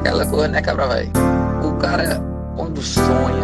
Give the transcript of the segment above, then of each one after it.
aquela coisa, né, cabra, velho? O cara, quando sonha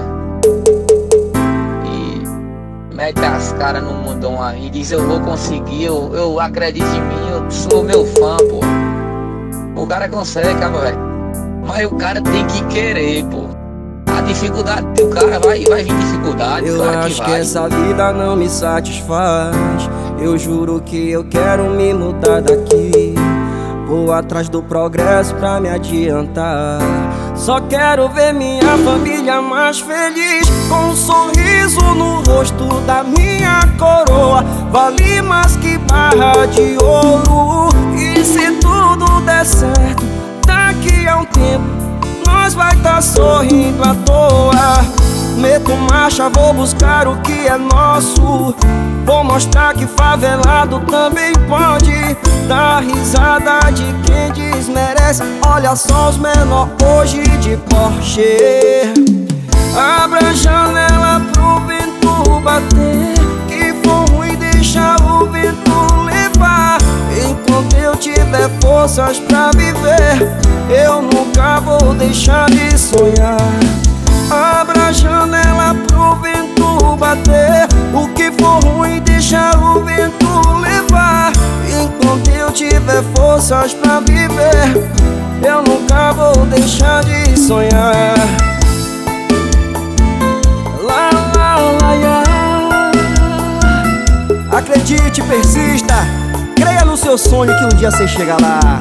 e mete as caras no mundão aí, diz eu vou conseguir, eu acredito em mim, eu sou meu fã, pô. O cara consegue, cabra, velho. Mas o cara tem que querer, pô. A dificuldade do cara vai vir dificuldade, eu claro acho que que vai. essa vida não me satisfaz. Eu juro que eu quero me mudar daqui. Vou atrás do progresso pra me adiantar. Só quero ver minha família mais feliz, com um sorriso no rosto da minha coroa. Vale mais que barra de ouro. E se tudo der certo, daqui a um tempo nós vai tá sorrindo à toa. Meto marcha, vou buscar o que é nosso. Vou mostrar que favelado também pode dar risada de quem desmerece. Olha só os menor hoje de Porsche. Abra a janela pro vento bater. Que for ruim deixa o vento levar. Enquanto eu tiver forças pra viver, eu nunca vou deixar de sonhar. Abra a janela pro vento bater. O que for ruim deixa o vento levar. Enquanto eu tiver forças pra viver, eu nunca vou deixar de sonhar. Lá, lá, lá, lá. Acredite, persista, creia no seu sonho que um dia você chega lá.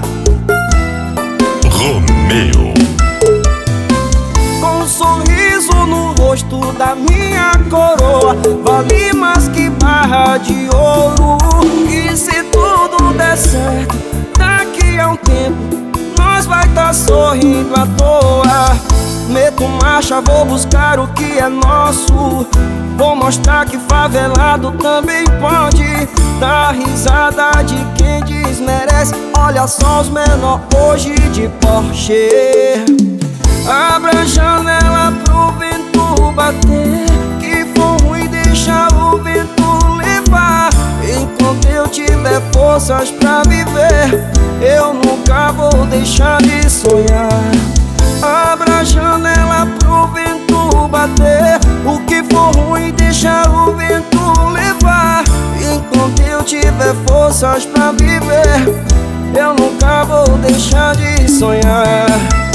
Romeu. Com um sorriso no rosto da minha coroa, vale mais que barra de ouro. E se tudo der certo, daqui a um tempo nós vai tá sorrindo à toa. Meto marcha, vou buscar o que é nosso. Vou mostrar que favelado também pode dar risada de quem desmerece. Olha só os menor hoje de Porsche. Abra a janela pro vento bater. Que for ruim deixa o vento levar. Enquanto eu tiver forças pra viver, eu nunca vou deixar de sonhar. Abra a janela pro vento bater. O que for ruim deixa o vento levar. Enquanto eu tiver forças pra viver, eu nunca vou deixar de sonhar.